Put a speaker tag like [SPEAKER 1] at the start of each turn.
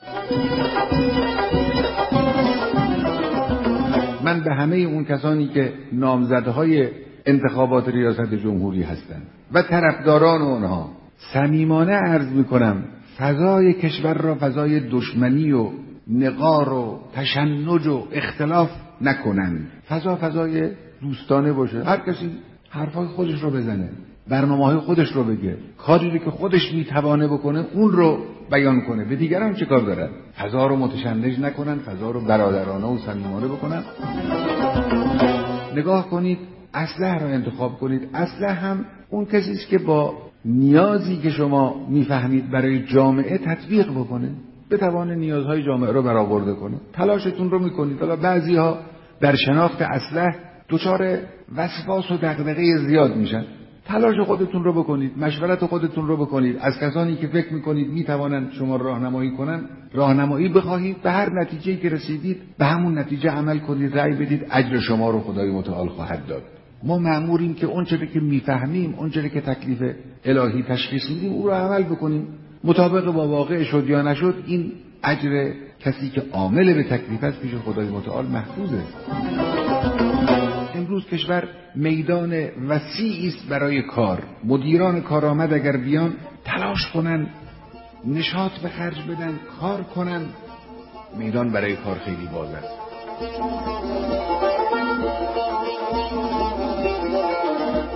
[SPEAKER 1] من به همه اون کسانی که نامزدهای انتخابات ریاست جمهوری هستند و طرفداران اونها صمیمانه عرض میکنم فضای کشور را فضای دشمنی و نقار و تشنج و اختلاف نکنند. فضای دوستانه باشه، هر کسی حرفای خودش رو بزنه، برنامه‌های خودش رو بگه، کاری رو که خودش میتوانه بکنه اون رو بیان کنه، به دیگران چه کار دارن؟ فضا رو متشنج نکنن، فضا رو برادرانه و صمیمانه بکنن. نگاه کنید، اصلح رو انتخاب کنید. اصلح هم اون کسی است که با نیازی که شما میفهمید برای جامعه تطبیق بکنه، بتوانه نیازهای جامعه رو برآورده کنه. تلاشتون رو میکنید. حالا بعضی‌ها در شناخت اصلح دچار وسواس و دغدغه زیاد میشن. تلاش خودتون رو بکنید، مشورت خودتون رو بکنید، از کسانی که فکر میکنید میتوانند شما راهنمایی کنن راهنمایی بخواهید، به هر نتیجه‌ای که رسیدید به همون نتیجه عمل کنید، رأی بدید، اجر شما رو خدای متعال خواهد داد. ما مأموریم که اونچه که میفهمیم، اونچه که تکلیف الهی تشخیص میدیم او رو عمل بکنیم. مطابق با واقع شد یا نشد، این اجر کسی که عامل به تکلیف است پیش خدای متعال محفوظه. امروز کشور میدان وسیعی است برای کار. مدیران کارآمد اگر بیان تلاش کنن، نشاط به خرج بدن، کار کنن، میدان برای کار خیلی باز است.